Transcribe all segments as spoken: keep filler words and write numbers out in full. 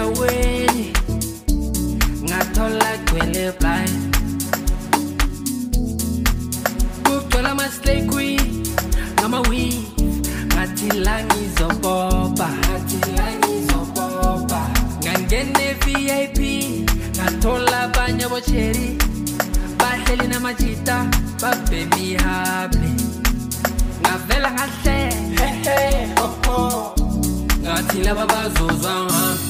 enyaweni ngathola gwele blind kugcwala ama-slay queen ngama-weave ngathi la ngizopopa ngangene-V I P ngathola abanye abocheri bahleli namajita babhemi happy ngavela ngahle hehe oh ngathi laba bazozwa ngami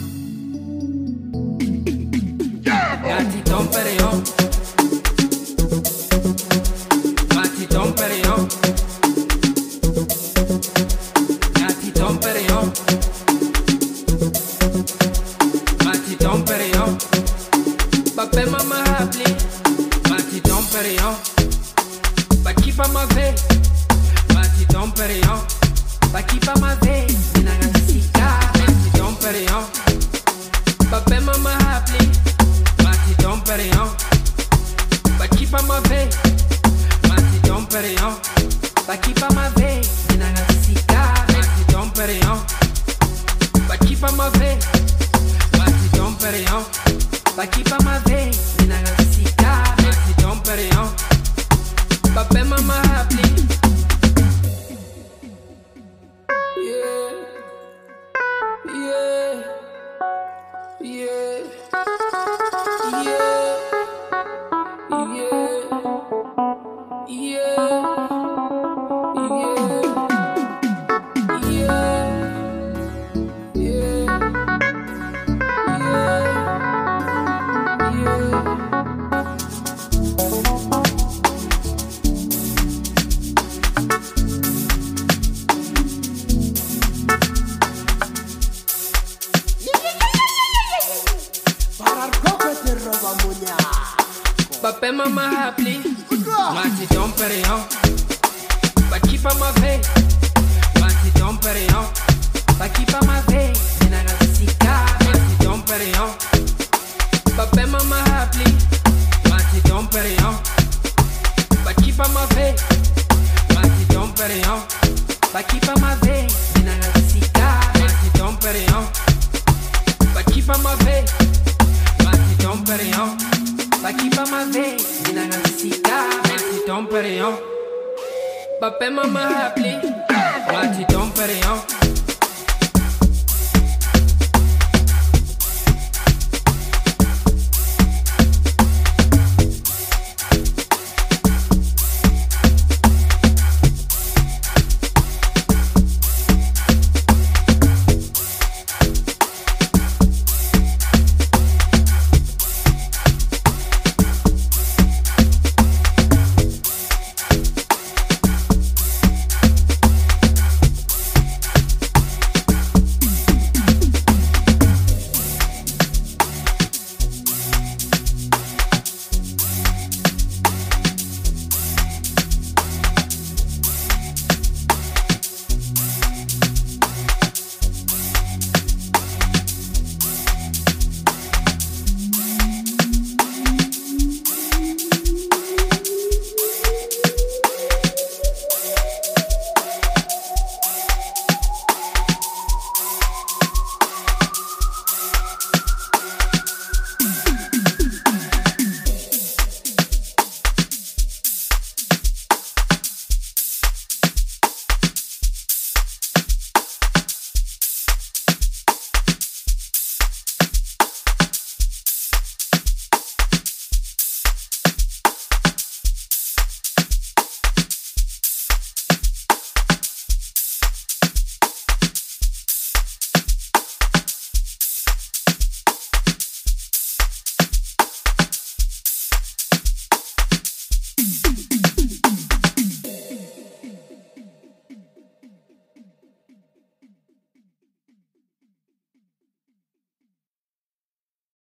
ngathi dompereyo ngathi dompereyo ngathi dompereyo ngathi dompereyo babe mama happy ngathi dompereyo bakipa mave ngathi dompereyo bakipa mave mina ngasika ngathi dompereyo babe mama happy ngathi dompereyo bakipa mave ngathi dompereyo bakipa mave mina ngasika ngathi dompereyo bakipa mave ngathi dompereyo bakipa mave mina ngasika ngathi dompereyo babe mama happy yeah yeah yeah yeah yeah yeah yeah babe mama happy ngathi dompereyo bakipa mave ngathi dompereyo bakipa mave mina ngasika ngathi dompereyo babe mama happy ngathi dompereyo bakipa mave ngathi dompereyo bakipa mave mina ngasika ngathi dompereyo bakipa mave ngathi dompereyo bakipa mave mina ngasika ngathi dompereyo babe mama happy ngathi dompereyo